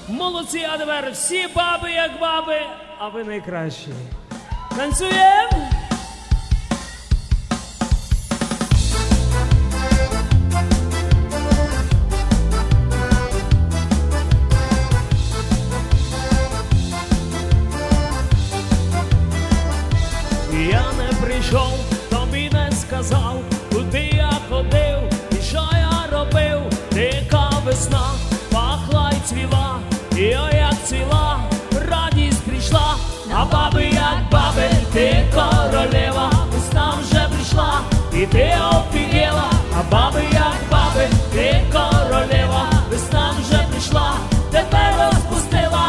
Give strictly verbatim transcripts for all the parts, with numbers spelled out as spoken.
Молодці, а тепер всі баби як баби, а ви найкращі. Танцюємо! Я не прийшов, тобі не сказав, куди я ходив і що я робив. Дика весна пахла й цвіла, і ой, як цвіла, радість прийшла. А баби як баби, ти королева, весна вже прийшла, і ти офігела. А баби як баби, ти королева, весна вже прийшла, тебе розпустила.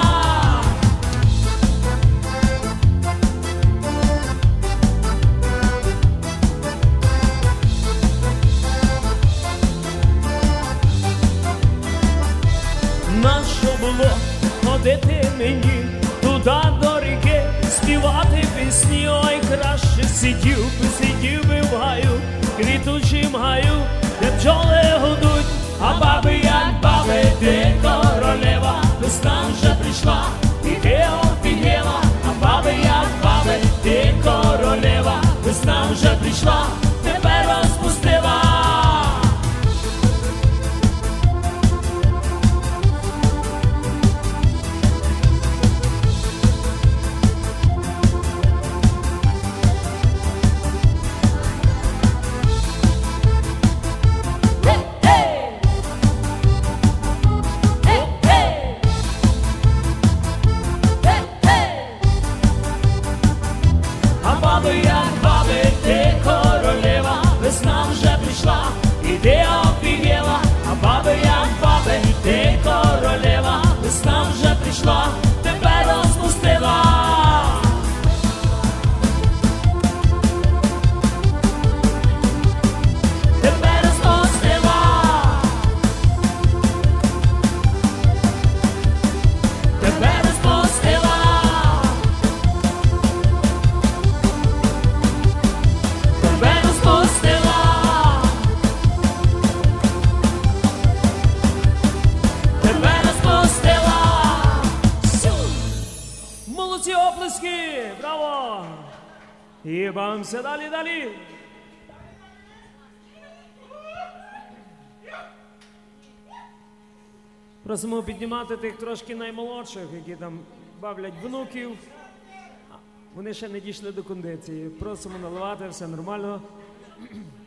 Нащо було ходити мені туди до ріки, співати пісні? Ой, краще сидів би, сидів би в гаю, квітучим гаю, де бджоли гудуть. А баби як баби, ти королева, весна вже прийшла, і ти офігела. А баби як баби, ти королева, весна вже прийшла, тебе розпустила. Весна вже прийшла, і ти офігела. А баби як баби, ти королева, весна вже прийшла, тебе розпустила. Тебе розпустила. Тебе розпустила. Тебе розпустила. Молодці, оплески! Браво! І бавимося далі, далі! Просимо піднімати тих трошки наймолодших, які там бавлять внуків. Вони ще не дійшли до кондиції. Просимо наливати, все нормально.